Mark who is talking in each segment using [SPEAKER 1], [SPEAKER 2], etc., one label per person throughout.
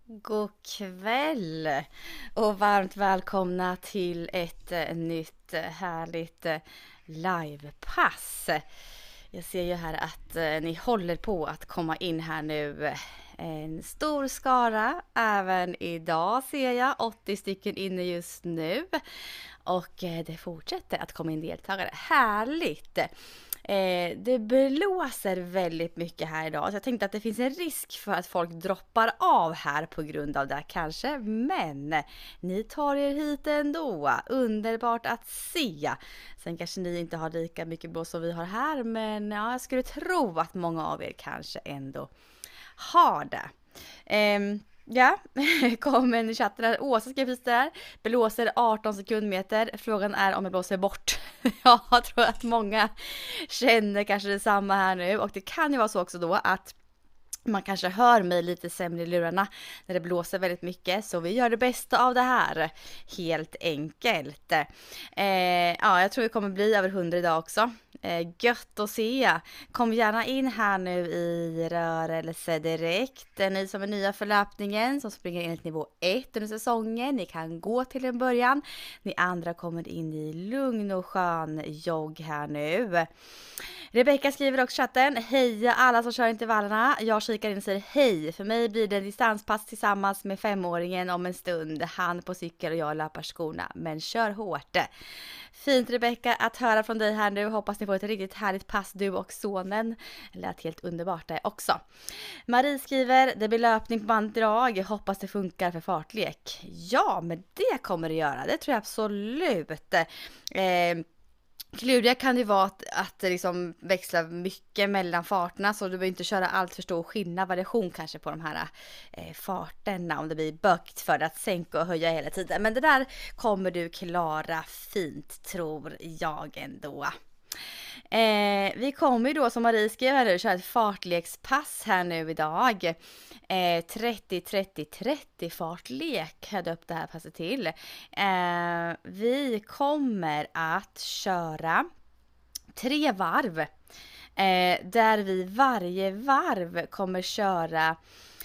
[SPEAKER 1] God kväll och varmt välkomna till ett nytt härligt livepass. Jag ser ju här att ni håller på att komma in här nu. En stor skara även idag ser jag, 80 stycken inne just nu. Och det fortsätter att komma in deltagare. Härligt! Det blåser väldigt mycket här idag, så jag tänkte att det finns en risk för att folk droppar av här på grund av det kanske, men ni tar er hit ändå. Underbart att se. Sen kanske ni inte har lika mycket blås som vi har här, men ja, jag skulle tro att många av er kanske ändå har det. Ja, kom en i chatten där. Åsa skrev precis där. Blåser 18 sekundmeter. Frågan är om jag blåser bort. Jag tror att många känner kanske detsamma här nu. Och det kan ju vara så också då att man kanske hör mig lite sämre i lurarna när det blåser väldigt mycket. Så vi gör det bästa av det här. Helt enkelt. Ja, jag tror det kommer bli över 100 idag också. Gött att se. Kom gärna in här nu i rörelse direkt. Ni som är nya för löpningen, som springer enligt nivå 1 under säsongen, ni kan gå till en början. Ni andra kommer in i lugn och skön jogg här nu. Rebecka skriver också i chatten: heja alla som kör intervallerna. Jag kikar in och säger hej. För mig blir det distanspass tillsammans med 5-åringen om en stund. Han på cykel och jag löpar skorna. Men kör hårt. Fint Rebecka att höra från dig här nu. Hoppas ni får ett riktigt härligt pass, du och sonen. Det lät helt underbart det också. Marie skriver: det blir löpning på banddrag. Hoppas det funkar för fartlek. Ja, men det kommer det göra. Det tror jag absolut. Kluriga kan det vara att det liksom växlar mycket mellan farterna, så du behöver inte köra allt för stor skillnad, variation kanske på de här farterna om det blir bökt för att sänka och höja hela tiden. Men det där kommer du klara fint, tror jag ändå. Vi kommer ju då, som Marie skrev här nu, köra ett fartlekspass här nu idag. 30-30-30 fartlek hade upp det här passet till. Vi kommer att köra 3 varv. Där vi varje varv kommer köra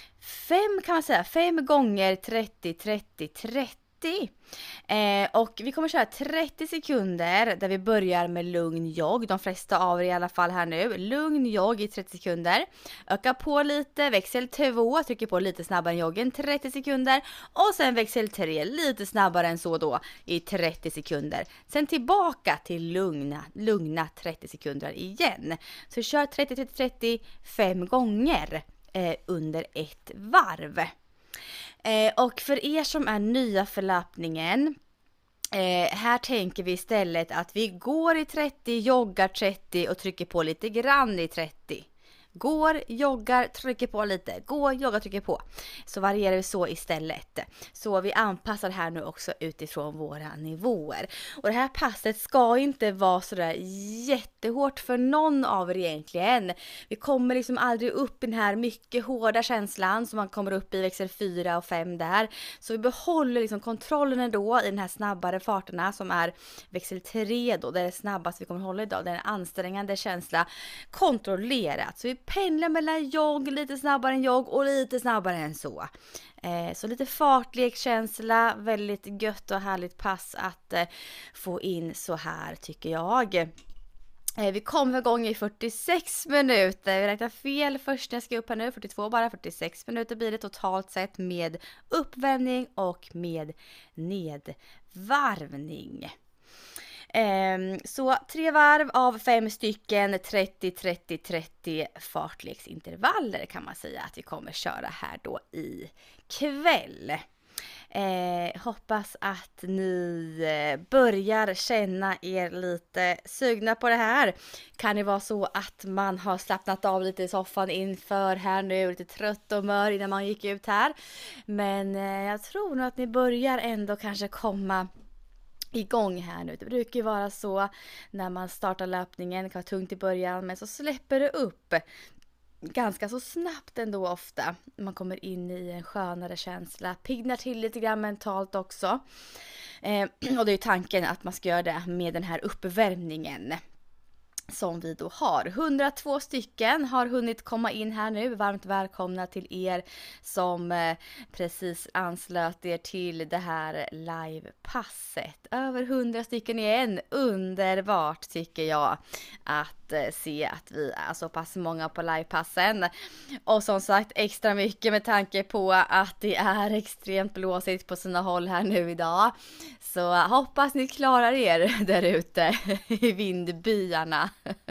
[SPEAKER 1] 5 gånger 30-30-30. Och vi kommer köra 30 sekunder där vi börjar med lugn jogg. De flesta av er i alla fall här nu. Lugn jogg i 30 sekunder. Öka på lite, växel 2, trycker på lite snabbare än joggen 30 sekunder. Och sen växel 3, lite snabbare än så då i 30 sekunder. Sen tillbaka till lugna 30 sekunder igen. Så kör 30-30-30 5 gånger under ett varv. Och för er som är nya för löpningen, här tänker vi istället att vi går i 30, joggar 30 och trycker på lite grann i 30. Går, joggar, trycker på lite. Går, joggar, trycker på. Så varierar vi så istället. Så vi anpassar här nu också utifrån våra nivåer. Och det här passet ska inte vara sådär jättehårt för någon av er egentligen. Vi kommer liksom aldrig upp i den här mycket hårda känslan som man kommer upp i växel 4 och 5 där. Så vi behåller liksom kontrollen ändå i den här snabbare farterna som är växel 3 då. Det är det snabbaste vi kommer hålla idag. Det är en ansträngande känsla. Kontrollerat. Så vi pendlar mellan jogg, lite snabbare än jogg och lite snabbare än så. Så lite fartlekkänsla, väldigt gött och härligt pass att få in så här tycker jag. Vi kommer igång i 46 minuter. Vi räknar fel först när jag ska upp här nu. 42 bara, 46 minuter blir det totalt sett med uppvärmning och med nedvarvning. Så 3 varv av 5 stycken 30-30-30 fartleksintervaller kan man säga att vi kommer köra här då i kväll. Hoppas att ni börjar känna er lite sugna på det här. Kan det vara så att man har slappnat av lite i soffan inför här nu, lite trött och mör innan man gick ut här. Men jag tror nog att ni börjar ändå kanske komma igång här nu. Det brukar ju vara så när man startar löpningen, det kan vara tungt i början, men så släpper det upp ganska så snabbt ändå ofta. Man kommer in i en skönare känsla, piggnar till lite grann mentalt också. Och det är ju tanken att man ska göra det med den här uppvärmningen. som vi då har. 102 stycken har hunnit komma in här nu. Varmt välkomna till er som precis anslöt er till det här livepasset. Över 100 stycken igen. Underbart tycker jag att se att vi är så pass många på livepassen. Och som sagt extra mycket med tanke på att det är extremt blåsigt på sina håll här nu idag. Så hoppas ni klarar er där ute i vindbyarna.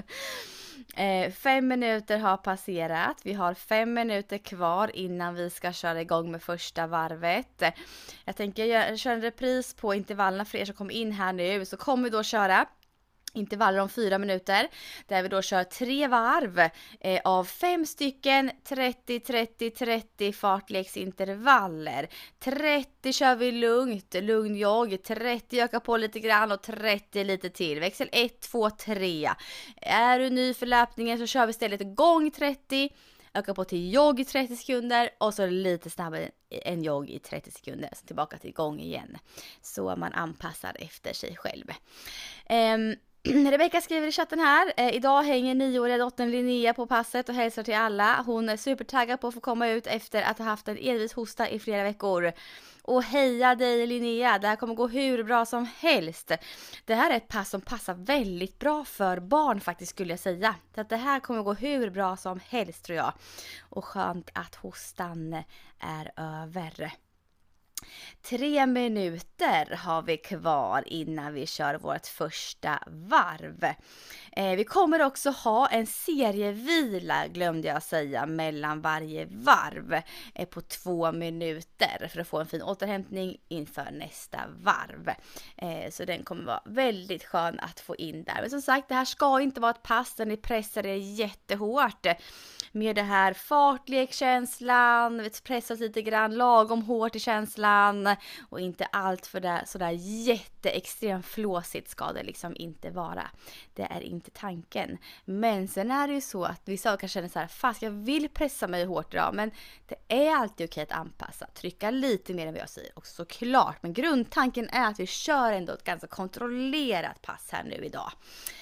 [SPEAKER 1] 5 minuter har passerat. Vi har 5 minuter kvar innan vi ska köra igång med första varvet. Jag tänker köra en repris på intervallerna för er som kommer in här nu. Så kommer vi då köra intervaller om 4 minuter där vi då kör 3 varv av 5 stycken 30-30-30 fartleksintervaller. 30 kör vi lugn jogg, 30 ökar på lite grann och 30 lite till. Växel 1, 2, 3. Är du ny för löpningen så kör vi istället gång 30. Öka på till jogg i 30 sekunder och så lite snabbare en jogg i 30 sekunder. Så tillbaka till gång igen. Så man anpassar efter sig själv. Rebecka skriver i chatten här. Idag hänger 9-åriga dottern Linnea på passet och hälsar till alla. Hon är supertaggad på att få komma ut efter att ha haft en envis hosta i flera veckor. Och heja dig Linnea, det här kommer gå hur bra som helst. Det här är ett pass som passar väldigt bra för barn faktiskt skulle jag säga. Så att det här kommer gå hur bra som helst tror jag. Och skönt att hostan är över. 3 minuter har vi kvar innan vi kör vårt första varv. Vi kommer också ha en serievila, glömde jag säga, mellan varje varv på 2 minuter för att få en fin återhämtning inför nästa varv. Så den kommer vara väldigt skön att få in där. Men som sagt, det här ska inte vara ett pass där ni pressar er jättehårt. Med det här fartlekkänslan, pressas lite grann lagom hårt i känslan och inte allt för det sådär jätteextremt flåsigt ska det liksom inte vara. Det är inte tanken. Men sen är det ju så att vissa kanske känner så här, fast jag vill pressa mig hårt idag, men det är alltid okej att anpassa, trycka lite mer än vad jag säger också såklart. Men grundtanken är att vi kör ändå ett ganska kontrollerat pass här nu idag.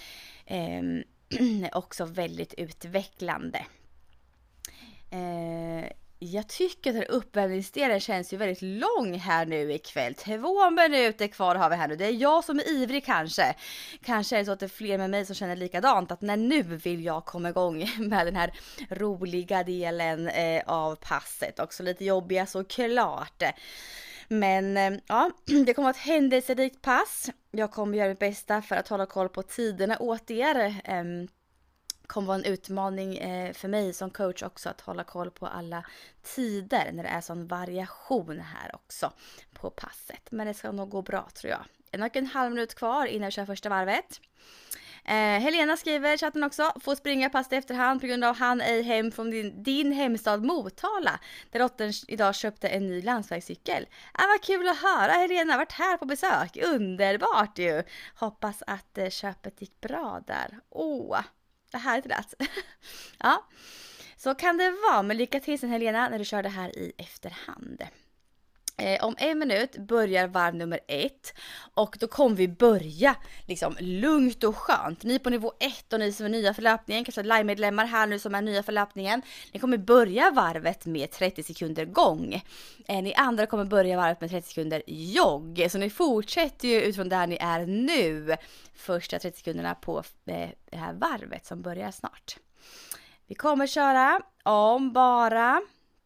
[SPEAKER 1] Också väldigt utvecklande. Jag tycker att den uppvärmningsdelen känns ju väldigt lång här nu ikväll. 2 minuter kvar har vi här nu. Det är jag som är ivrig kanske. Kanske är det så att det är fler med mig som känner likadant. Att nu vill jag komma igång med den här roliga delen av passet. Också lite jobbiga såklart. Men ja, det kommer att vara ett händelserikt pass. Jag kommer göra mitt bästa för att hålla koll på tiderna åt er. Kommer vara en utmaning för mig som coach också att hålla koll på alla tider när det är sån variation här också på passet. Men det ska nog gå bra tror jag. 1,5 minut kvar innan vi kör första varvet. Helena skriver i chatten också, får springa passet efterhand på grund av han ej hem från din hemstad Motala där dottern idag köpte en ny landsvägscykel. Vad kul att höra Helena, varit här på besök, underbart ju. Hoppas att köpet gick bra där. Det här är inte rätt. Ja, så kan det vara. Men lycka till sen Helena när du kör det här i efterhand. Om 1 minut börjar varv nummer 1 och då kommer vi börja liksom lugnt och skönt. Ni på nivå 1 och ni som är nya för löpningen, kanske live-medlemmar här nu som är nya för löpningen. Ni kommer börja varvet med 30 sekunder gång. Ni andra kommer börja varvet med 30 sekunder jogg. Så ni fortsätter ju utifrån där ni är nu. Första 30 sekunderna på det här varvet som börjar snart. Vi kommer köra om bara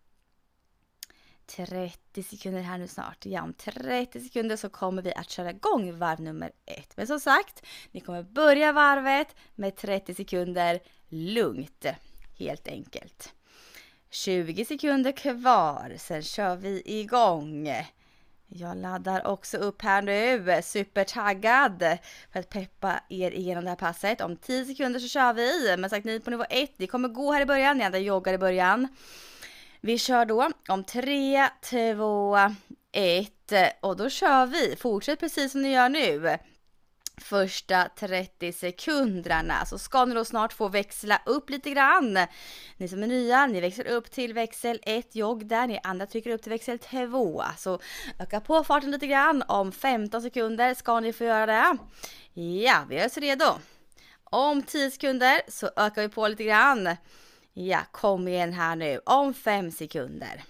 [SPEAKER 1] 30 sekunder här nu snart. Ja, om 30 sekunder så kommer vi att köra igång varv nummer 1. Men som sagt, ni kommer börja varvet med 30 sekunder lugnt. Helt enkelt. 20 sekunder kvar. Sen kör vi igång. Jag laddar också upp här nu. Supertaggad för att peppa er igenom det här passet. Om 10 sekunder så kör vi. Men sagt, ni på nivå 1. Ni kommer gå här i början. Ni andra joggar i början. Vi kör då om 3, 2, 1 och då kör vi. Fortsätt precis som ni gör nu. Första 30 sekunderna så ska ni då snart få växla upp lite grann. Ni som är nya, ni växlar upp till växel 1 jogg där. Ni andra trycker upp till växel 2. Så öka på farten lite grann. Om 15 sekunder ska ni få göra det. Ja, vi är så redo. Om 10 sekunder så ökar vi på lite grann. Ja, kom igen här nu. Om 5 sekunder.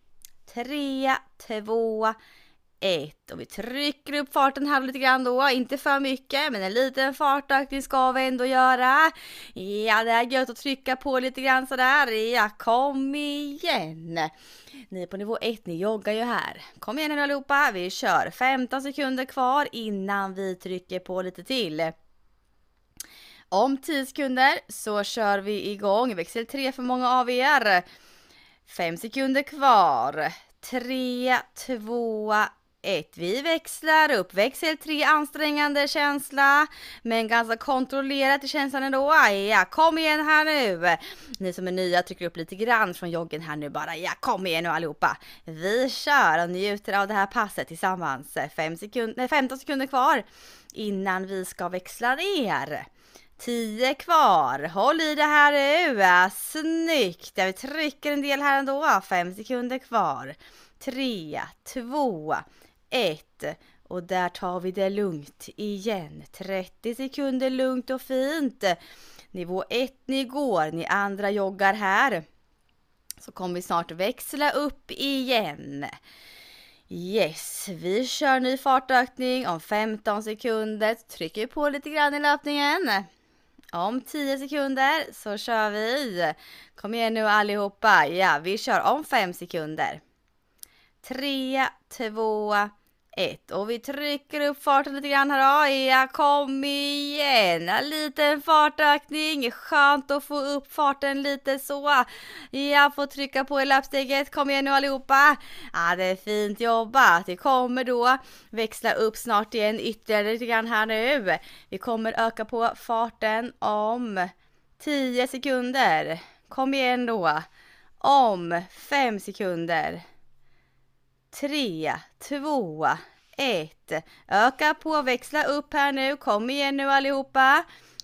[SPEAKER 1] 3, 2, 1. Och vi trycker upp farten här lite grann då. Inte för mycket, men en liten fartökning ska vi ändå göra. Ja, det är gött att trycka på lite grann sådär. Ja, kom igen. Ni är på nivå 1, ni joggar ju här. Kom igen nu allihopa, vi kör 15 sekunder kvar innan vi trycker på lite till. Om 10 sekunder så kör vi igång. Växel 3 för många av er. 5 sekunder kvar. 3, 2, 1. Vi växlar upp. Växel 3, ansträngande känsla. Men ganska kontrollerat i känslan ändå. Ja, kom igen här nu. Ni som är nya trycker upp lite grann från joggen här nu bara. Ja, kom igen nu allihopa. Vi kör och njuter av det här passet tillsammans. 15 sekunder kvar innan vi ska växla ner. 10 kvar. Håll i det här nu. Snyggt. Vi trycker en del här ändå. 5 sekunder kvar. 3, 2, 1. Och där tar vi det lugnt igen. 30 sekunder lugnt och fint. Nivå 1 ni går. Ni andra joggar här. Så kommer vi snart växla upp igen. Yes, vi kör ny fartökning om 15 sekunder. Trycker på lite grann i löpningen. Om 10 sekunder så kör vi. Kom igen nu allihopa. Ja, vi kör om 5 sekunder. 3, 2, 1. Och vi trycker upp farten lite grann här då. Ja, kom igen. En liten fartökning. Skönt att få upp farten lite så. Jag får trycka på i löpsteget. Kom igen nu allihopa. Ja, det är fint jobbat. Vi kommer då växla upp snart igen ytterligare lite grann här nu. Vi kommer öka på farten om 10 sekunder. Kom igen då. Om 5 sekunder. 3, 2, 1. Öka på, växla upp här nu. Kom igen nu allihopa.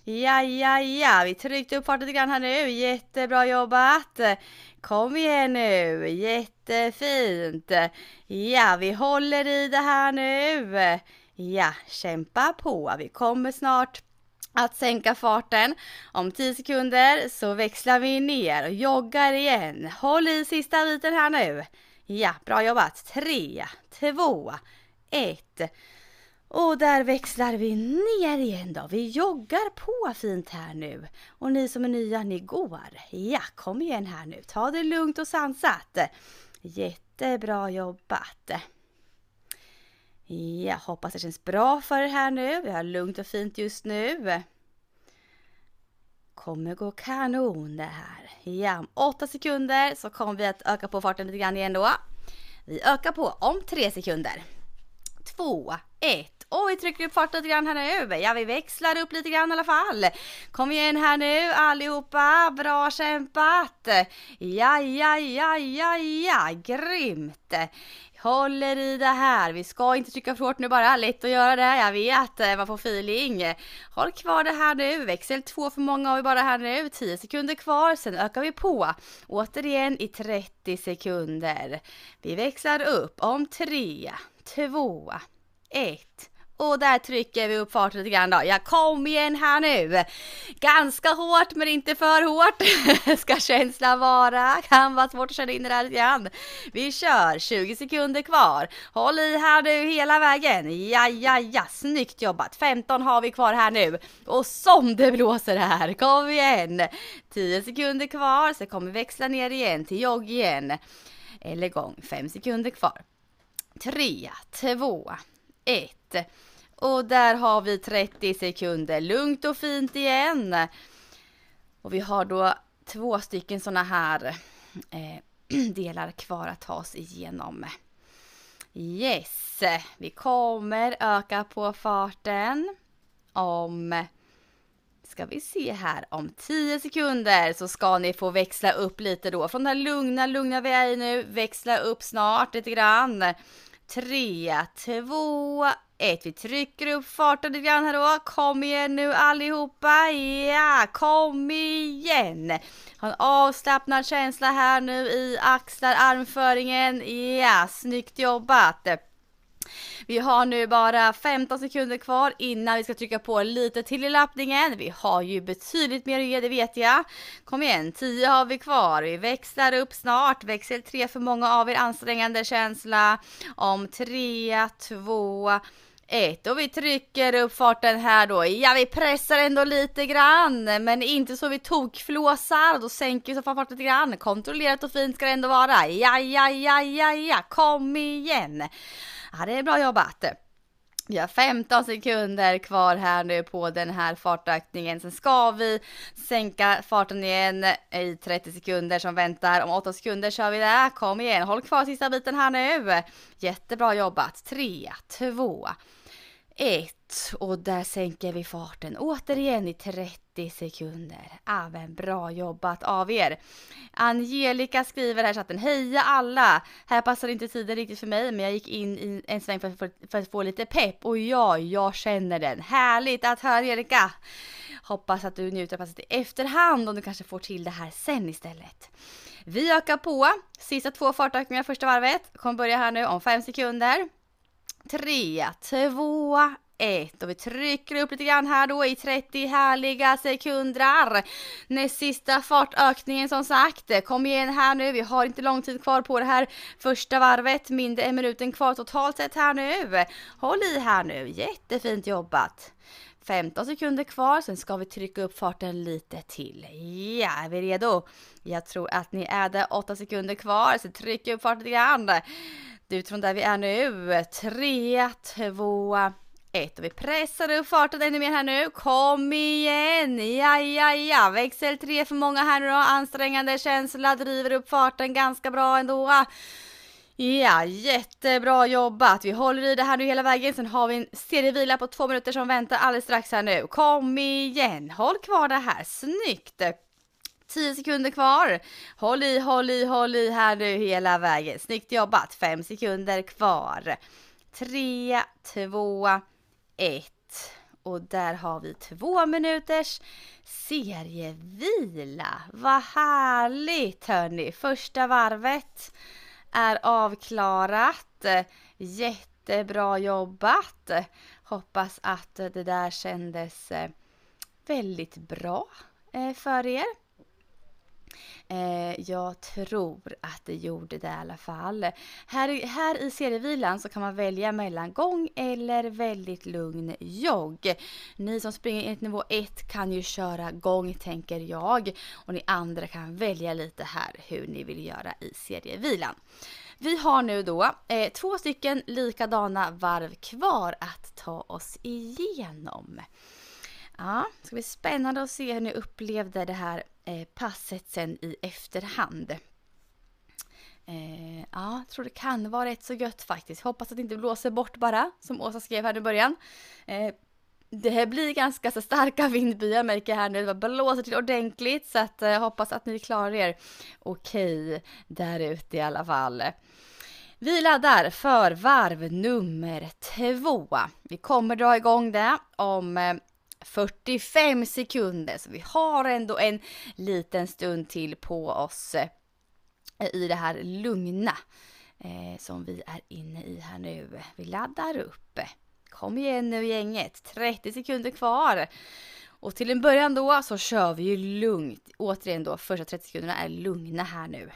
[SPEAKER 1] Ja. Vi tryckte upp farten lite grann här nu. Jättebra jobbat. Kom igen nu. Jättefint. Ja, vi håller i det här nu. Ja, kämpa på. Vi kommer snart att sänka farten. Om 10 sekunder så växlar vi ner och joggar igen. Håll i sista biten här nu. Ja, bra jobbat. 3, 2, 1. Och där växlar vi ner igen då. Vi joggar på fint här nu. Och ni som är nya, ni går. Ja, kom igen här nu. Ta det lugnt och sansat. Jättebra jobbat. Ja, hoppas det känns bra för er här nu. Vi har lugnt och fint just nu. Kommer gå kanon det här. Ja, om 8 sekunder så kommer vi att öka på farten lite grann igen då. Vi ökar på om 3 sekunder. 2, 1. Och vi trycker upp farten lite grann här nu. Ja, vi växlar upp lite grann i alla fall. Kom igen här nu allihopa. Bra kämpat. Ja. Grymt. Håller i det här. Vi ska inte trycka för hårt nu bara. Lätt att göra det. Jag vet. Man får feeling. Håll kvar det här nu. Växel 2 för många har vi bara här nu. 10 sekunder kvar. Sen ökar vi på. Återigen i 30 sekunder. Vi växlar upp om 3, 2, 1. Och där trycker vi upp farten lite grann då. Ja, kom igen här nu. Ganska hårt men inte för hårt. Ska känslan vara. Kan vara svårt att känna in det där lite grann. Vi kör 20 sekunder kvar. Håll i här nu hela vägen. Ja. Snyggt jobbat. 15 har vi kvar här nu. Och som det blåser här. Kom igen. 10 sekunder kvar. Så kommer vi växla ner igen till jogg igen. Eller gång. 5 sekunder kvar. 3, 2, 1. Och där har vi 30 sekunder. Lugnt och fint igen. Och vi har då 2 stycken såna här delar kvar att ta oss igenom. Yes. Vi kommer öka på farten. Ska vi se här. Om 10 sekunder så ska ni få växla upp lite då. Från den lugna vi är i nu. Växla upp snart lite grann. 3, 2, 1. Vi trycker upp farten lite grann här då. Kom igen nu allihopa. Ja, kom igen. Ha en avslappnad känsla här nu i axlar, armföringen. Ja, snyggt jobbat. Vi har nu bara 15 sekunder kvar innan vi ska trycka på lite till i lappningen. Vi har ju betydligt mer att ge, det vet jag. Kom igen, 10 har vi kvar. Vi växlar upp snart. Växel 3 för många av er, ansträngande känsla. Om 3, 2, 1. Och vi trycker upp farten här då. Ja, vi pressar ändå lite grann, men inte så vi tokflåsar. Då sänker vi så farten lite grann. Kontrollerat och fint ska det ändå vara. Ja. Kom igen. Ja, det är bra jobbat. Vi har 15 sekunder kvar här nu på den här fartökningen. Sen ska vi sänka farten igen i 30 sekunder som väntar. Om 8 sekunder kör vi det. Kom igen, håll kvar sista biten här nu. Jättebra jobbat. 3, 2, 1. Och där sänker vi farten återigen i 30 sekunder. Även bra jobbat av er. Angelica skriver här chatten: heja alla! Här passar inte tiden riktigt för mig, men jag gick in i en sväng för att få lite pepp. Och ja, jag känner den. Härligt att höra, Angelica! Hoppas att du njuter av passet i efterhand och du kanske får till det här sen istället. Vi ökar på. Sista 2 fartökningar första varvet. Kommer börja här nu om 5 sekunder. 3, 2, 1. Och vi trycker upp lite grann här då i 30 härliga sekunder. Näst sista fartökningen som sagt. Kom igen här nu. Vi har inte lång tid kvar på det här första varvet. Mindre än minuten kvar totalt sett här nu. Håll i här nu. Jättefint jobbat. 15 sekunder kvar. Sen ska vi trycka upp farten lite till. Ja, är vi redo? Jag tror att ni är där. 8 sekunder kvar. Så tryck upp farten lite grann. Utifrån där vi är nu. 3, 2, 1. Och vi pressar upp farten ännu mer här nu. Kom igen. Ja. Växel 3 för många här nu då. Ansträngande känsla. Driver upp farten ganska bra ändå. Ja, jättebra jobbat. Vi håller i det här nu hela vägen. Sen har vi en serievila på 2 minuter som väntar alldeles strax här nu. Kom igen. Håll kvar det här. Snyggt. 10 sekunder kvar. Håll i här nu hela vägen. Snyggt jobbat. 5 sekunder kvar. 3, 2, 1. Och där har vi 2 minuters serievila. Vad härligt hörni. Första varvet är avklarat. Jättebra jobbat. Hoppas att det där kändes väldigt bra för er. Jag tror att det gjorde det i alla fall. Här i serievilan så kan man välja mellan gång eller väldigt lugn jogg. Ni som springer enligt nivå 1 kan ju köra gång, tänker jag. Och ni andra kan välja lite här hur ni vill göra i serievilan. Vi har nu då 2 stycken likadana varv kvar att ta oss igenom. Ja, det ska bli spännande att se hur ni upplevde det här passet sen i efterhand. Ja, jag tror det kan vara rätt så gött faktiskt. Hoppas att det inte blåser bort bara, som Åsa skrev här i början. Det här blir ganska så starka vindbyar, märker jag här nu. Det blåser till ordentligt, så att hoppas att ni klarar er okej där ute i alla fall. Vi laddar för varv nummer 2. Vi kommer dra igång det om 45 sekunder, så vi har ändå en liten stund till på oss i det här lugna som vi är inne i här nu. Vi laddar upp. Kom igen nu gänget, 30 sekunder kvar. Och till en början då så kör vi ju lugnt. Återigen då, första 30 sekunderna är lugna här nu.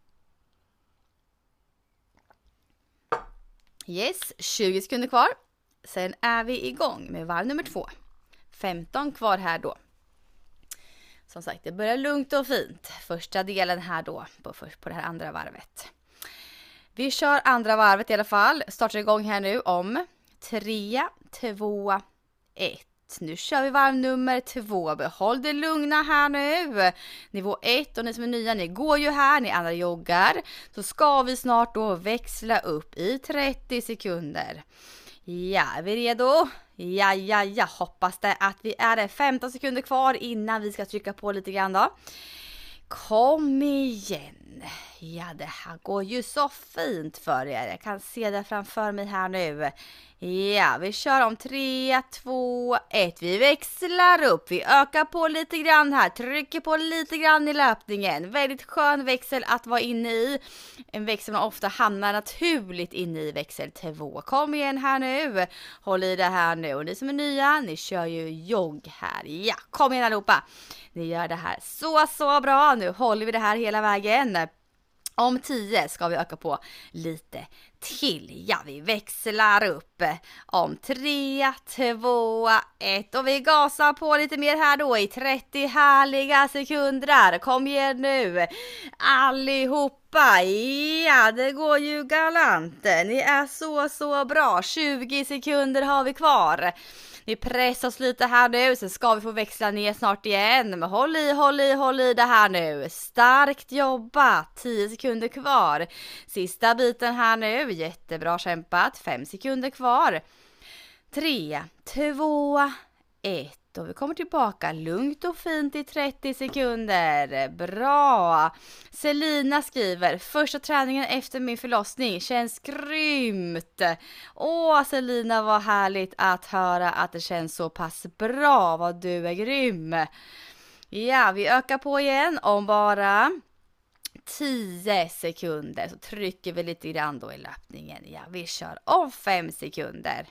[SPEAKER 1] Yes, 20 sekunder kvar. Sen är vi igång med varv nummer 2. 15 kvar här då. Som sagt, det börjar lugnt och fint. Första delen här då på det här andra varvet. Vi kör andra varvet i alla fall. Startar igång här nu om 3, 2, 1. Nu kör vi varv nummer 2. Behåll det lugna här nu. Nivå 1 och ni som är nya, ni går ju här, ni andra joggar. Så ska vi snart då växla upp i 30 sekunder. Ja, är vi redo? Ja, hoppas det att vi är det. 15 sekunder kvar innan vi ska trycka på lite grann då. Kom igen. igen. Ja, det här går ju så fint för er. Jag kan se det framför mig här nu. Ja, vi kör om 3, 2, 1. Vi växlar upp. Vi ökar på lite grann här. Trycker på lite grann i löpningen. Väldigt skön växel att vara inne i. En växel man ofta hamnar naturligt inne i, växel 2. Kom igen här nu. Håll i det här nu. Och ni som är nya, ni kör ju jogg här. Ja, kom igen allihopa. Ni gör det här så bra. Nu håller vi det här hela vägen. Om 10 ska vi öka på lite till. Ja, vi växlar upp. Om 3, 2, 1. Och vi gasar på lite mer här då i 30 härliga sekunder. Kom igen nu. Allihopa. Ja, det går ju galant. Ni är så bra. 20 sekunder har vi kvar. Vi pressar oss lite här nu, så ska vi få växla ner snart igen. Men håll i det här nu. Starkt jobbat. 10 sekunder kvar. Sista biten här nu. Jättebra kämpat. 5 sekunder kvar. 3, 2, 1. Och vi kommer tillbaka lugnt och fint i 30 sekunder. Bra! Selina skriver: första träningen efter min förlossning känns grymt. Åh Selina, vad härligt att höra att det känns så pass bra. Vad du är grym. Ja, vi ökar på igen om bara 10 sekunder. Så trycker vi lite grann då i löpningen. Ja, vi kör om 5 sekunder.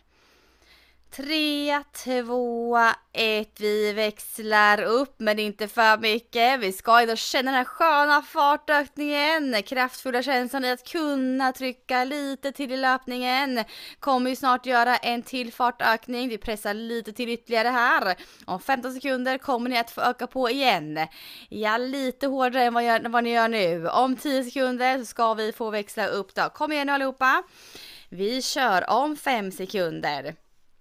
[SPEAKER 1] 3, 2, 1. Vi växlar upp, men inte för mycket. Vi ska ändå känna den här sköna fartökningen. Kraftfulla känslan i att kunna trycka lite till i löpningen. Kommer ju snart göra en till fartökning. Vi pressar lite till ytterligare här. Om 15 sekunder kommer ni att få öka på igen. Ja, lite hårdare än vad ni gör nu. Om 10 sekunder så ska vi få växla upp då. Kom igen nu allihopa. Vi kör om 5 sekunder.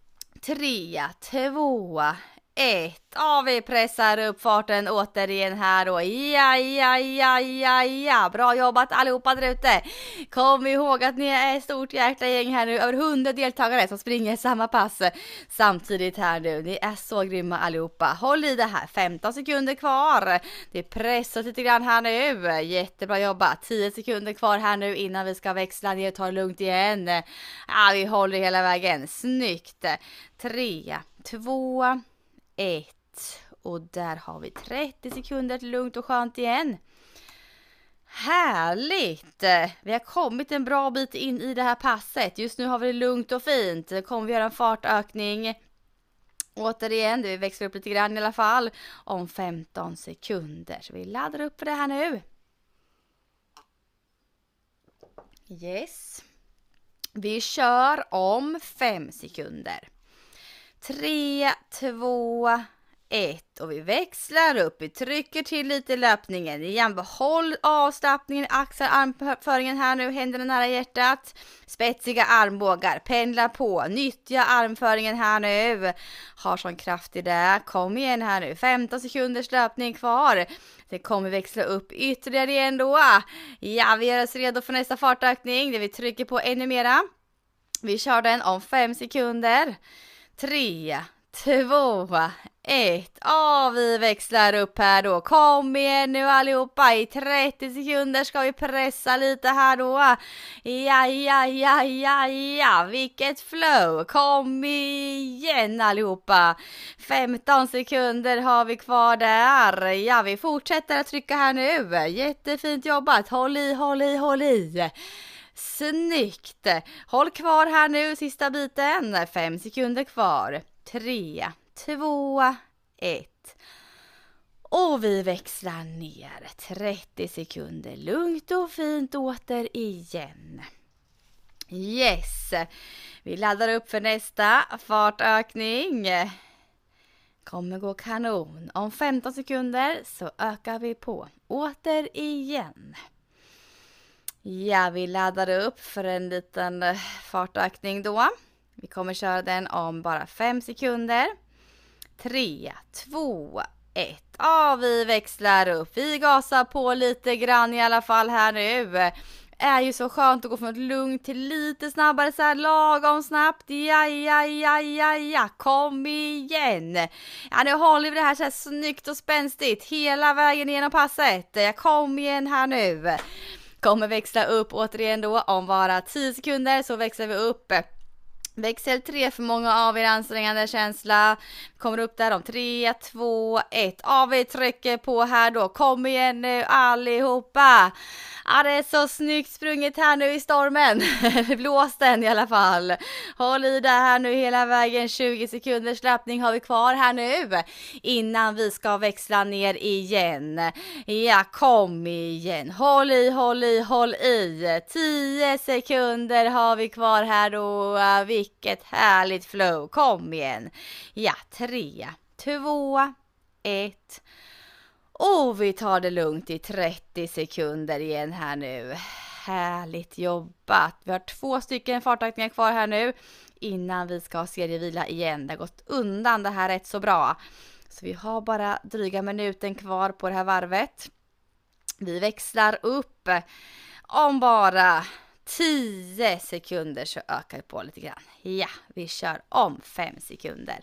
[SPEAKER 1] 3, 2, 1. Ja, vi pressar upp farten återigen här då. Ja. Bra jobbat allihopa där ute. Kom ihåg att ni är ett stort jäkla gäng här nu. Över 100 deltagare som springer samma pass samtidigt här nu. Ni är så grymma allihopa. Håll i det här. 15 sekunder kvar. Det pressar lite grann här nu. Jättebra jobbat. 10 sekunder kvar här nu innan vi ska växla ner och ta det lugnt igen. Ja, vi håller hela vägen. Snyggt. 3, 2, 1. Och där har vi 30 sekunder lugnt och skönt igen. Härligt! Vi har kommit en bra bit in i det här passet. Just nu har vi det lugnt och fint. Det kommer vi göra en fartökning. Återigen, vi växlar upp lite grann i alla fall. Om 15 sekunder. Så vi laddar upp för det här nu. Yes. Vi kör om 5 sekunder. 3, 2, 1. Och vi växlar upp. Vi trycker till lite löpningen. Igen, behåll avslappningen, axlar, armföringen här nu. Händerna nära hjärtat. Spetsiga armbågar. Pendla på. Nyttja armföringen här nu. Har sån kraft i det. Kom igen här nu. 15 sekunders löpning kvar. Det kommer växla upp ytterligare igen då. Ja, vi är oss redo för nästa fartökning. Där vi trycker på ännu mera. Vi kör den om 5 sekunder. 3, 2, 1. Vi växlar upp här då. Kom igen nu allihopa. I 30 sekunder ska vi pressa lite här då. Ja. Vilket flow. Kom igen allihopa. 15 sekunder har vi kvar där. Ja, vi fortsätter att trycka här nu. Jättefint jobbat. Håll i. Snyggt! Håll kvar här nu, sista biten. 5 sekunder kvar. 3, 2, 1. Och vi växlar ner. 30 sekunder. Lugnt och fint åter igen. Yes! Vi laddar upp för nästa fartökning. Kommer gå kanon. Om 15 sekunder så ökar vi på. Åter igen. Ja, vi laddar upp för en liten fartökning då. Vi kommer köra den om bara 5 sekunder. 3, 2, 1. Vi växlar upp. Vi gasar på lite grann i alla fall här nu. är ju så skönt att gå från ett lugnt till lite snabbare, så här lagom snabbt. Ja, kom igen. Ja, nu håller vi det här så här snyggt och spänstigt hela vägen genom passet. Kom igen här nu. Kommer växla upp återigen då om bara 10 sekunder, så växlar vi upp. Växel 3 för många av er ansträngande känsla. Kommer upp där om 3, 2, 1. Vi trycker på här då. Kom igen nu allihopa. Ja, det är så snyggt sprunget här nu i stormen. Blås den i alla fall. Håll i det här nu hela vägen. 20 sekunders löpning har vi kvar här nu. Innan vi ska växla ner igen. Ja, kom igen. Håll i. 10 sekunder har vi kvar här då. Vilket härligt flow. Kom igen. Ja, 3, 2, 1. Och vi tar det lugnt i 30 sekunder igen här nu. Härligt jobbat. Vi har 2 stycken fartökningar kvar här nu innan vi ska serievila igen. Det har gått undan det här rätt så bra. Så vi har bara dryga minuten kvar på det här varvet. Vi växlar upp om bara 10 sekunder, så ökar vi på lite grann. Ja, vi kör om 5 sekunder.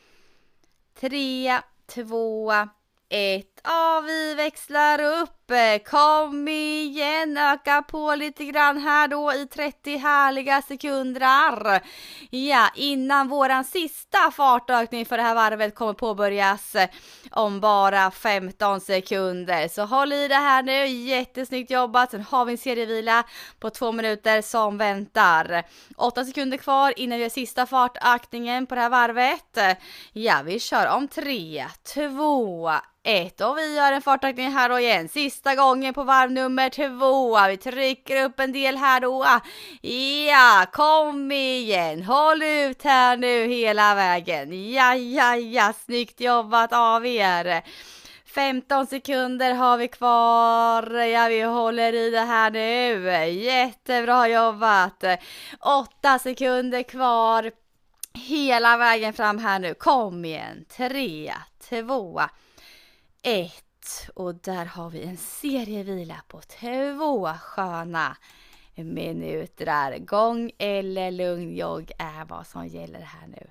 [SPEAKER 1] 3, 2, 1. Vi växlar upp. Kom igen, öka på lite grann här då i 30 härliga sekunder. Ja, innan våran sista fartökning för det här varvet kommer påbörjas om bara 15 sekunder. Så håll i det här nu, jättesnyggt jobbat. Sen har vi en serievila på 2 minuter som väntar. 8 sekunder kvar innan vi har sista fartökningen på det här varvet. Ja, vi kör om 3, 2, 1. Och vi gör en fartökning här då igen. Sista gången på varv nummer 2. Vi trycker upp en del här då. Ja, kom igen. Håll ut här nu hela vägen. Ja, snyggt jobbat av er. 15 sekunder har vi kvar. Ja, vi håller i det här nu. Jättebra jobbat. 8 sekunder kvar. Hela vägen fram här nu. Kom igen. 3, 2, 1. Och där har vi en serievila på 2 sköna minuter. Gång eller lugn jogg är vad som gäller här nu.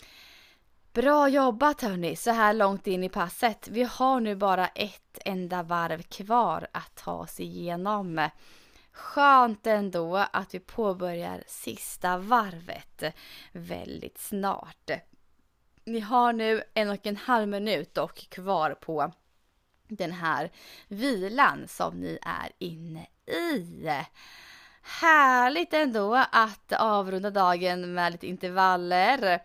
[SPEAKER 1] Bra jobbat hörni, så här långt in i passet. Vi har nu bara ett enda varv kvar att ta oss igenom. Skönt ändå att vi påbörjar sista varvet väldigt snart. Ni har nu 1,5 minut dock kvar på den här vilan som ni är inne i. Härligt ändå att avrunda dagen med lite intervaller.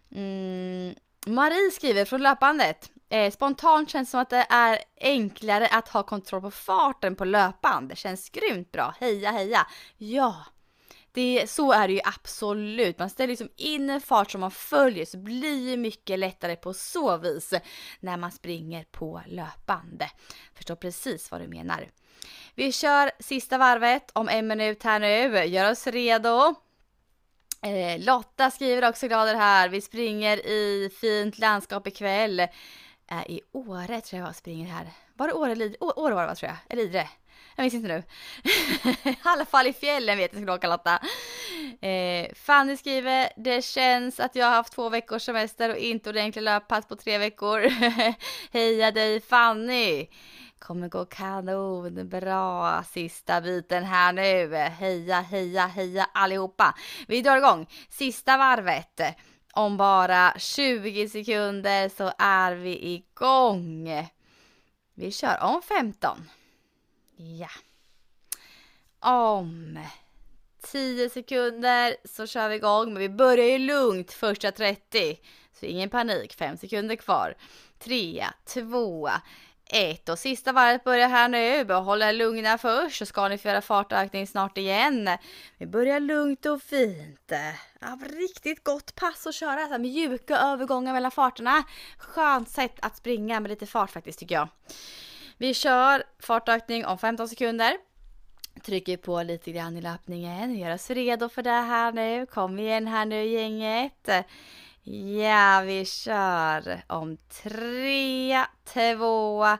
[SPEAKER 1] Marie skriver från löpandet. Spontant känns som att det är enklare att ha kontroll på farten på löpand. Det känns grymt bra. Heja. Ja. Så är det ju absolut. Man ställer liksom in en fart som man följer, så blir det mycket lättare på så vis när man springer på löpande. Förstår precis vad du menar. Vi kör sista varvet om 1 minut här nu. Gör oss redo. Lotta skriver också glad här. Vi springer i fint landskap ikväll. I Åre tror jag springer här. Var det Åre var det tror jag. Eller Idre. Jag minns inte nu. I alla fall i fjällen vet jag skulle åka Lotta. Fanny skriver, det känns att jag har haft 2 veckors semester och inte ordentligt löppass på 3 veckor. Heja dig Fanny. Kommer gå kanon. Bra sista biten här nu. Heja allihopa. Vi drar igång. Sista varvet. Om bara 20 sekunder så är vi igång. Vi kör om 15. Ja. Om 10 sekunder så kör vi igång. Men vi börjar ju lugnt första 30. Så ingen panik. 5 sekunder kvar. 3, 2, 1. Och sista varvet börjar här nu. Håll lugna först så ska ni få göra fartökning snart igen. Vi börjar lugnt och fint. Ja, riktigt gott pass att köra. Så mjuka övergångar mellan farterna. Skönt sätt att springa med lite fart faktiskt tycker jag. Vi kör fartökning om 15 sekunder. Trycker på lite grann i löpningen. Gör oss redo för det här nu. Kom igen här nu gänget. Ja, vi kör om 3, 2,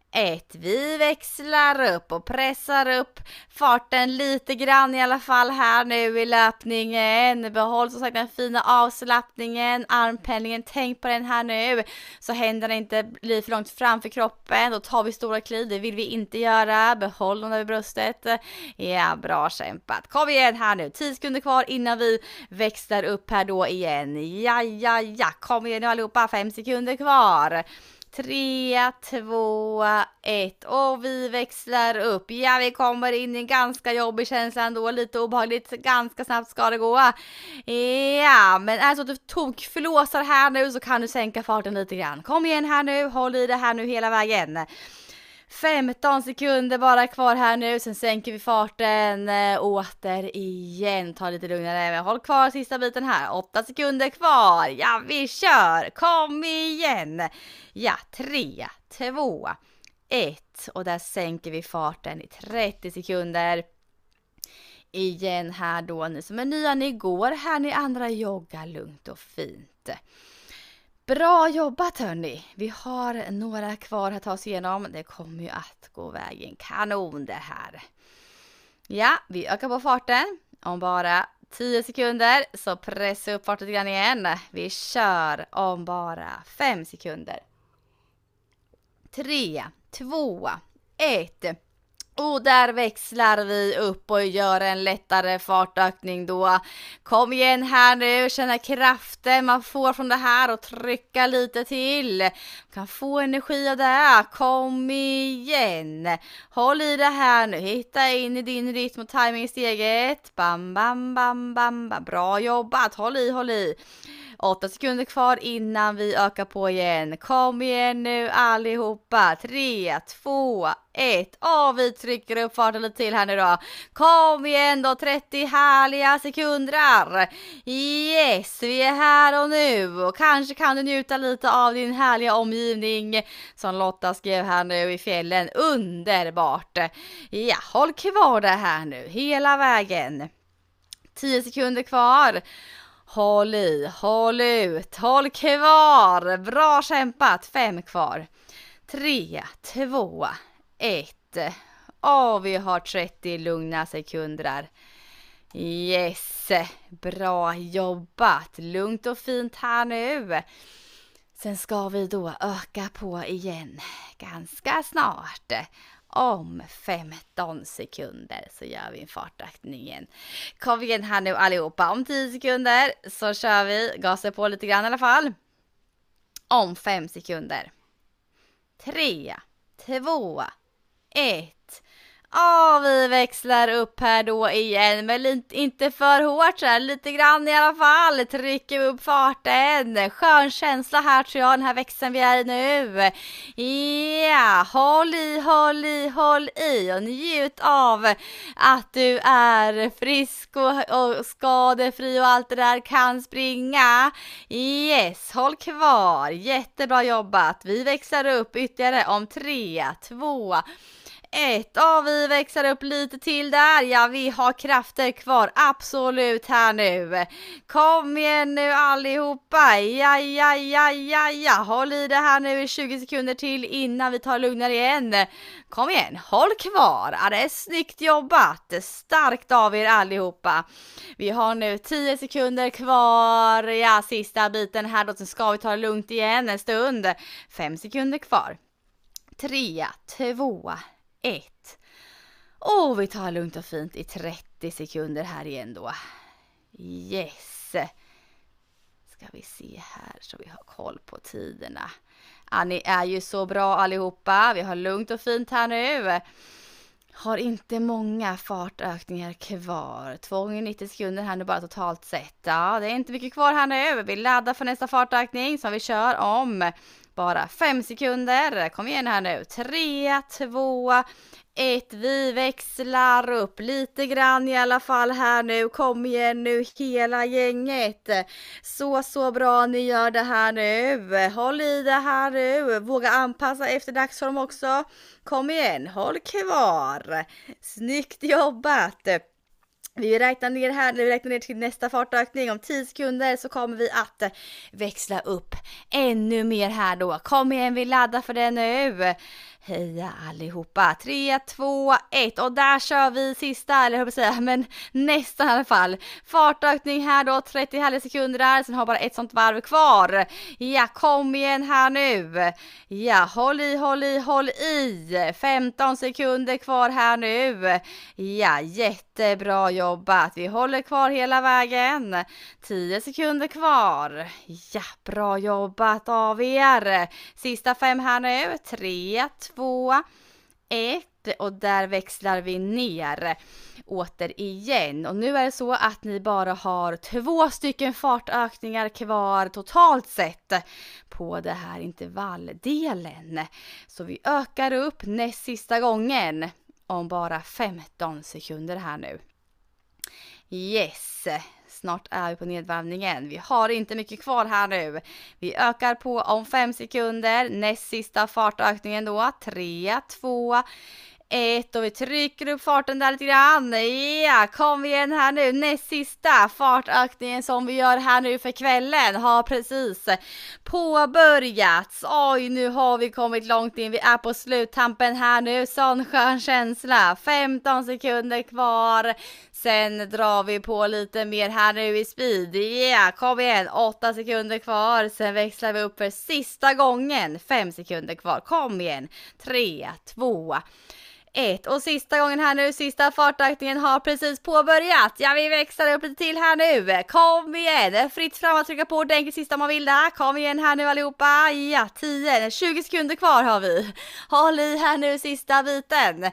[SPEAKER 1] 1. Vi växlar upp och pressar upp farten lite grann i alla fall här nu i löpningen. Behåll som sagt den fina avslappningen, armpendlingen, tänk på den här nu så händerna inte blir för långt framför kroppen. Då tar vi stora kliv, det vill vi inte göra. Behåll dem över bröstet. Ja, bra kämpat. Kom igen här nu, 10 sekunder kvar innan vi växlar upp här då igen. Ja, kom igen nu allihopa, 5 sekunder kvar. 3, 2, 1 och vi växlar upp. Ja, vi kommer in i en ganska jobbig känsla ändå, lite obehagligt, ganska snabbt ska det gå. Ja, men är det så att du förlåsar här nu så kan du sänka farten lite grann. Kom igen här nu, håll i det här nu hela vägen. 15 sekunder bara kvar här nu, sen sänker vi farten åter igen. Ta lite lugnare, håll kvar sista biten här. 8 sekunder kvar, ja vi kör, kom igen. Ja, 3, 2, 1 och där sänker vi farten i 30 sekunder. Igen här då, ni som är nya, ni går här, ni andra joggar lugnt och fint. Bra jobbat hörni, vi har några kvar att ta oss igenom, det kommer ju att gå vägen kanon det här. Ja, vi ökar på farten, om bara 10 sekunder så pressa upp farten lite grann igen. Vi kör om bara 5 sekunder. 3, 2, 1. Och där växlar vi upp och gör en lättare fartökning då. Kom igen här nu, känna kraften man får från det här och trycka lite till. Man kan få energi av det. Kom igen. Håll i det här nu, hitta in i din rytm och timing i steget. Bam, bam, bam, bam, bam. Bra jobbat, håll i. 8 sekunder kvar innan vi ökar på igen. Kom igen nu allihopa. 3, 2, 1. Och vi trycker upp farten lite till här nu då. Kom igen då, 30 härliga sekunder. Yes, vi är här och nu. Och kanske kan du njuta lite av din härliga omgivning. Som Lotta skrev här nu i fjällen. Underbart. Ja, håll kvar det här nu hela vägen. 10 sekunder kvar. Håll i, håll ut, håll kvar. Bra kämpat, 5 kvar. 3, 2, 1. Och vi har 30 lugna sekunder. Yes, bra jobbat. Lugnt och fint här nu. Sen ska vi då öka på igen ganska snart. Om 15 sekunder så gör vi en fartökning igen. Kom igen här nu allihopa. Om 10 sekunder så kör vi. Gasar på lite grann i alla fall. Om 5 sekunder. 3, 2, 1. Vi växlar upp här då igen, men inte för hårt så här, lite grann i alla fall. Trycker vi upp farten. Skön känsla här tror jag, den här växeln vi är i nu. Ja, håll i och njut av att du är frisk och skadefri och allt det där, kan springa. Yes, håll kvar. Jättebra jobbat. Vi växlar upp ytterligare om 3, 2, 1. Vi växlar upp lite till där. Ja, vi har krafter kvar. Absolut här nu. Kom igen nu allihopa. Ja. Håll i det här nu i 20 sekunder till innan vi tar lugnare igen. Kom igen, håll kvar. Ja, det är snyggt jobbat. Starkt av er allihopa. Vi har nu 10 sekunder kvar. Ja, sista biten här då, så ska vi ta det lugnt igen en stund. 5 sekunder kvar. 3, 2, 1. Och vi tar lugnt och fint i 30 sekunder här igen då. Yes. Ska vi se här så vi har koll på tiderna. Ja, ni är ju så bra allihopa. Vi har lugnt och fint här nu. Har inte många fartökningar kvar. 290 sekunder här nu bara totalt sett. Ja, det är inte mycket kvar här nu. Vi laddar för nästa fartökning som vi kör om bara 5 sekunder. Kom igen här nu. 3, 2, 1. Vi växlar upp lite grann i alla fall här nu. Kom igen nu hela gänget. Så bra ni gör det här nu. Håll i det här nu. Våga anpassa efter dagsform också. Kom igen, håll kvar. Snyggt jobbat. Vi räknar ner till nästa fartökning. Om 10 sekunder så kommer vi att växla upp ännu mer här då. Kom igen, vi laddar för det nu. Heja allihopa. 3, 2, 1 och där kör vi sista, eller hur jag säga, men nästan i alla fall. Fartökning här då, 30 härliga sekunder där, sen har bara ett sånt varv kvar. Ja, kom igen här nu. Ja, håll i. 15 sekunder kvar här nu. Ja, jättebra jobbat. Vi håller kvar hela vägen. 10 sekunder kvar. Ja, bra jobbat av er. Sista 5 här nu. 3, 2, 1 och där växlar vi ner återigen. Och nu är det så att ni bara har 2 stycken fartökningar kvar totalt sett på det här intervalldelen. Så vi ökar upp näst sista gången om bara 15 sekunder här nu. Yes! Snart är vi på nedvarvningen. Vi har inte mycket kvar här nu. Vi ökar på om 5 sekunder. Näst sista fartökningen då. 3, 2, 1 och vi trycker upp farten där lite grann. Ja, kom igen här nu. Näst sista fartökningen som vi gör här nu för kvällen har precis påbörjats. Oj, nu har vi kommit långt in. Vi är på sluttampen här nu. Sån skön känsla. 15 sekunder kvar. Sen drar vi på lite mer här nu i speed. Ja, kom igen. 8 sekunder kvar. Sen växlar vi upp för sista gången. 5 sekunder kvar. Kom igen. 3, 2, 1 och sista gången här nu, sista fartökningen har precis påbörjat. Ja, vi växlar upp lite till här nu. Kom igen, fritt fram att trycka på ordentligt sista om man vill där. Kom igen här nu allihopa. Ja, 20 sekunder kvar har vi. Håll i här nu sista biten.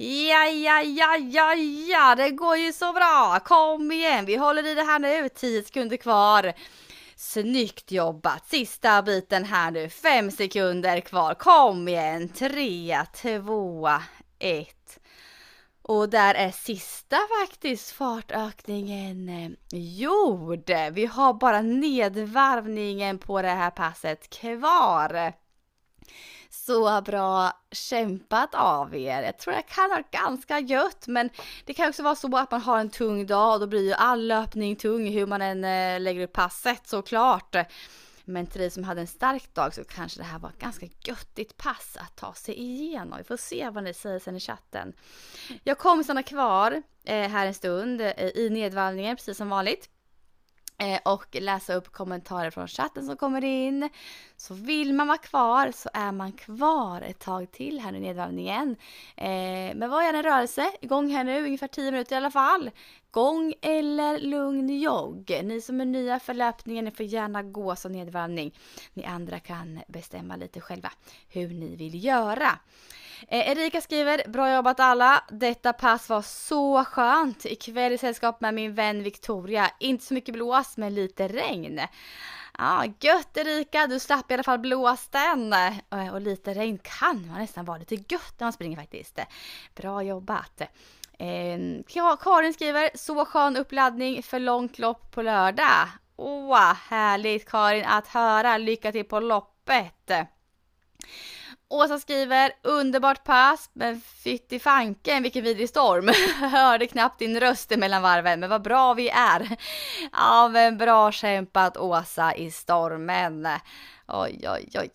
[SPEAKER 1] Ja, det går ju så bra. Kom igen, vi håller i det här nu. 10 sekunder kvar. Snyggt jobbat. Sista biten här nu. 5 sekunder kvar. Kom igen. 3, 2, 1. Och där är sista faktiskt fartökningen gjord. Vi har bara nedvarvningen på det här passet kvar. Så bra kämpat av er. Jag tror det kan vara ganska gött, men det kan också vara så att man har en tung dag och då blir ju all löpning tung hur man än lägger upp passet såklart. Men till dig som hade en stark dag så kanske det här var ett ganska göttigt pass att ta sig igenom. Vi får se vad ni säger sen i chatten. Jag kommer stanna kvar här en stund i nedvarvningen precis som vanligt. Och läsa upp kommentarer från chatten som kommer in. Så vill man vara kvar så är man kvar ett tag till här i nedvarvningen. Men var gärna en rörelse igång här nu, ungefär 10 minuter i alla fall. Gång eller lugn jogg. Ni som är nya för löpningen, ni får gärna gå som nedvarvning. Ni andra kan bestämma lite själva hur ni vill göra. Erika skriver, bra jobbat alla. Detta pass var så skönt. Ikväll i sällskap med min vän Victoria. Inte så mycket blås men lite regn. Ja, gött Erika, du slapp i alla fall blåsten. Och lite regn kan man nästan vara lite gött när man springer faktiskt. Bra jobbat. Karin skriver, så skön uppladdning för långt lopp på lördag. Härligt Karin att höra. Lycka till på loppet. Åsa skriver, underbart pass, men fytti fanken, vilken vidrig storm. Hörde knappt din röst mellan varven, men vad bra vi är. Ja, men bra kämpat Åsa i stormen. Oj.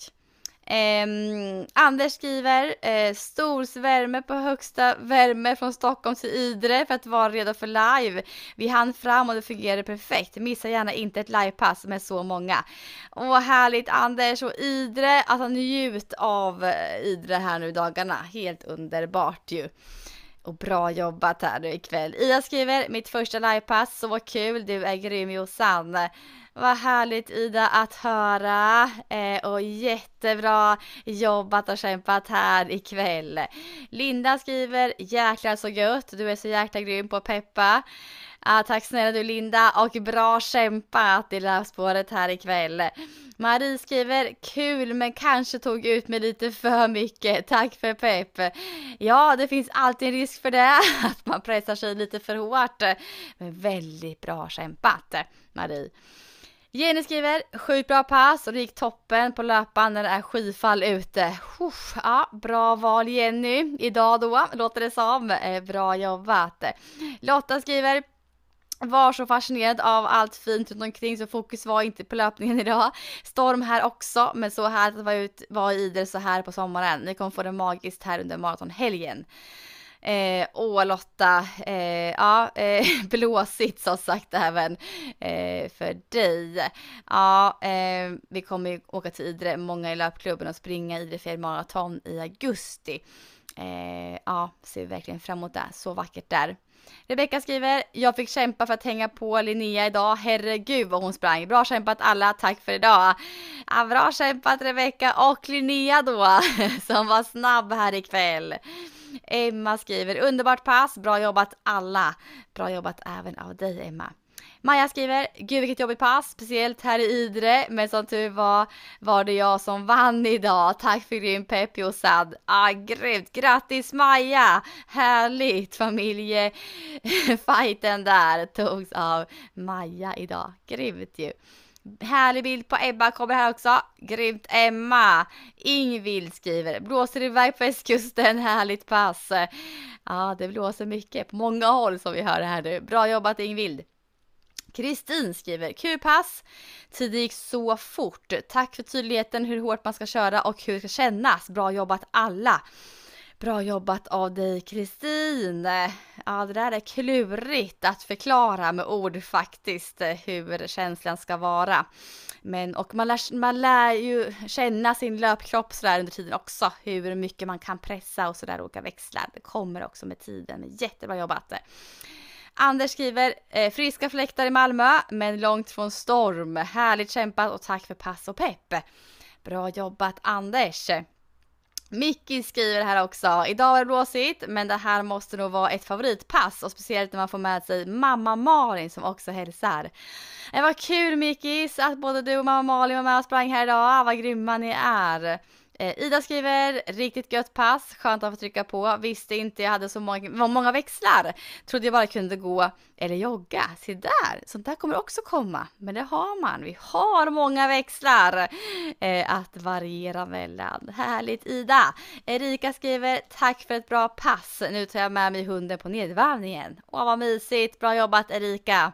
[SPEAKER 1] Anders skriver, storsvärme på högsta värme från Stockholm till Idre för att vara redo för live. Vi hann fram och det fungerade perfekt. Missa gärna inte ett livepass med så många. Härligt Anders och Idre, alltså njut av Idre här nu dagarna. Helt underbart ju. Och bra jobbat här nu ikväll. Ida skriver, mitt första livepass, så kul, du är grym Jossan. Vad härligt Ida att höra och jättebra jobbat och kämpat här ikväll. Linda skriver, jäklar så gött, du är så jäkla grym på peppa. Tack snälla du Linda och bra kämpat i löpspåret här ikväll. Marie skriver, kul men kanske tog ut mig lite för mycket. Tack för pepp. Ja, det finns alltid en risk för det, att man pressar sig lite för hårt. Men väldigt bra kämpat, Marie. Jenny skriver, sjukt bra pass och det gick toppen på löpan när det är skyfall ute. Ja, bra val Jenny. Idag då, låter det som. Bra jobbat. Lotta skriver, var så fascinerad av allt fint runt omkring, så fokus var inte på löpningen idag. Storm här också, men så här att vara i Idre så här på sommaren. Ni kommer få det magiskt här under maratonhelgen. Lotta, blåsigt så sagt även för dig. Vi kommer ju åka till Idre, många i löpklubben, och springa Idre fjällmaraton i augusti. Ser verkligen fram emot det, så vackert där. Rebecka skriver, jag fick kämpa för att hänga på Linnea idag, herregud vad hon sprang. Bra kämpat alla, tack för idag. Bra kämpat Rebecka och Linnea då, som var snabb här ikväll. Emma skriver, underbart pass, bra jobbat alla. Bra jobbat även av dig Emma. Maja skriver, gud vilket jobbigt pass, speciellt här i Idre, men som tur var det jag som vann idag. Tack för grym pepp Josad. Grymt, grattis Maja, härligt, familjefajten där togs av Maja idag, grymt ju. Härlig bild på Ebba kommer här också. Grymt Emma. Ingvild skriver, blåser iväg på västkusten, härligt pass. Det blåser mycket på många håll som vi hör här nu. Bra jobbat Ingvild. Kristin skriver, kul pass. Tiden gick så fort. Tack för tydligheten hur hårt man ska köra och hur det ska kännas. Bra jobbat alla. Bra jobbat av dig Kristin. Det där är klurigt att förklara med ord faktiskt, hur känslan ska vara. Och man lär ju känna sin löpkropp så där under tiden också. Hur mycket man kan pressa och sådär, olika växlar. Det kommer också med tiden. Jättebra jobbat. Anders skriver, friska fläktar i Malmö men långt från storm. Härligt kämpat och tack för pass och pepp. Bra jobbat Anders. Mickey skriver här också, idag är det blåsigt men det här måste nog vara ett favoritpass, och speciellt när man får med sig mamma Malin som också hälsar. Det var kul Mickey, att både du och mamma Malin var med och sprang här idag, vad grymma ni är. Ida skriver, riktigt gött pass, skönt att få trycka på, visste inte jag hade så många växlar, trodde jag bara kunde gå eller jogga. Se där, sånt där kommer också komma, men det har man, vi har många växlar att variera mellan. Härligt Ida. Erika skriver, tack för ett bra pass, nu tar jag med mig hunden på nedvarvningen. Vad mysigt, bra jobbat Erika.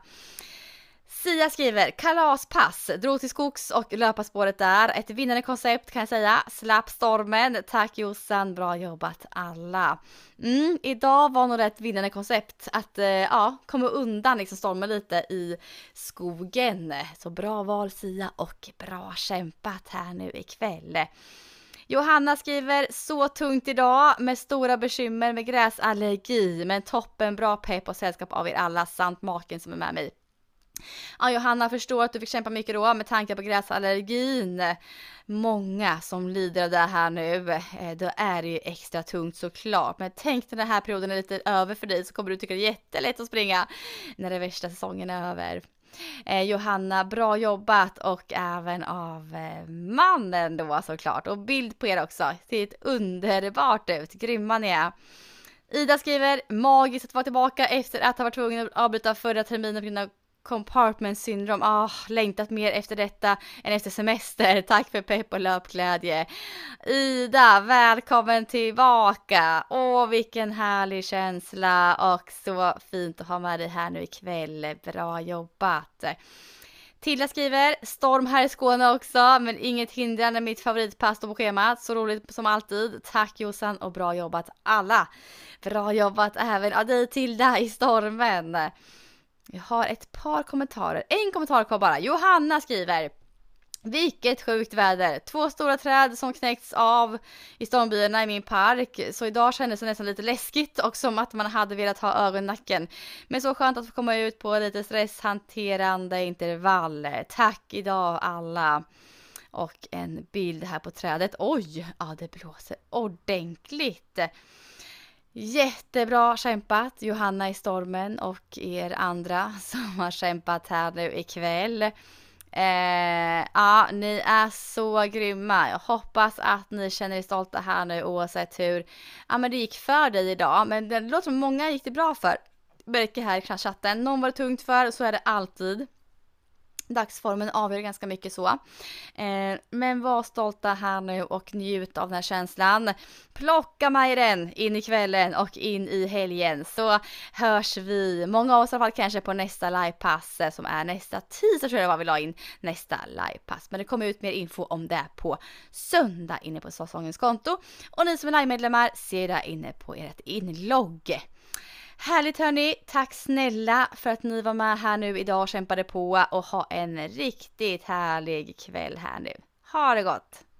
[SPEAKER 1] Sia skriver, kalaspass, drog till skogs och löparspåret där. Ett vinnande koncept kan jag säga. Slapp stormen, tack Jossan, bra jobbat alla. Idag var nog ett vinnande koncept att komma undan liksom stormen lite i skogen. Så bra val Sia och bra kämpat här nu ikväll. Johanna skriver, så tungt idag med stora bekymmer med gräsallergi, men toppen, bra pepp och sällskap av er alla samt maken som är med mig. Johanna, förstår att du fick kämpa mycket då med tanke på gräsallergin. Många som lider av det här nu, då är det ju extra tungt såklart. Men tänk när den här perioden är lite över för dig, så kommer du tycka det är jättelätt att springa när det värsta säsongen är över. Johanna, bra jobbat, och även av mannen då såklart. Och bild på er också, det är underbart ut, grymma ni är. Ida skriver, magiskt att vara tillbaka efter att ha varit tvungen att avbryta förra terminen på grund av compartment syndrom. Längtat mer efter detta än efter semester. Tack för pepp och löpglädje. Ida, välkommen tillbaka. Vilken härlig känsla och så fint att ha med dig här nu ikväll. Bra jobbat. Tilda skriver, storm här i Skåne också, men inget hindrande mitt favoritpass på schemat. Så roligt som alltid. Tack Jossan och bra jobbat alla. Bra jobbat även av dig Tilda i stormen. Jag har ett par kommentarer. En kommentar kvar bara. Johanna skriver, vilket sjukt väder. 2 stora träd som knäckts av i stormbyarna i min park. Så idag kändes det nästan lite läskigt och som att man hade velat ha ögonnacken. Men så skönt att få komma ut på lite stresshanterande intervall. Tack idag alla. Och en bild här på trädet. Oj, det blåser ordentligt. Jättebra kämpat Johanna i stormen och er andra som har kämpat här nu ikväll. Ni är så grymma. Jag hoppas att ni känner er stolta här nu oavsett hur men det gick för dig idag. Men det låter som många gick det bra för. Märker här i chatten. Någon var det tungt för, så är det alltid. Dagsformen avgör ganska mycket så. Men var stolta här nu och njut av den här känslan. Plocka med den in i kvällen och in i helgen. Så hörs vi, många av oss i alla fall kanske på nästa livepass som är nästa tisdag, tror jag var vi la in nästa livepass. Men det kommer ut mer info om det på söndag inne på säsongens konto. Och ni som är live-medlemmar ser det inne på ert inlogg. Härligt hörni, tack snälla för att ni var med här nu idag och kämpade på, och ha en riktigt härlig kväll här nu. Ha det gott!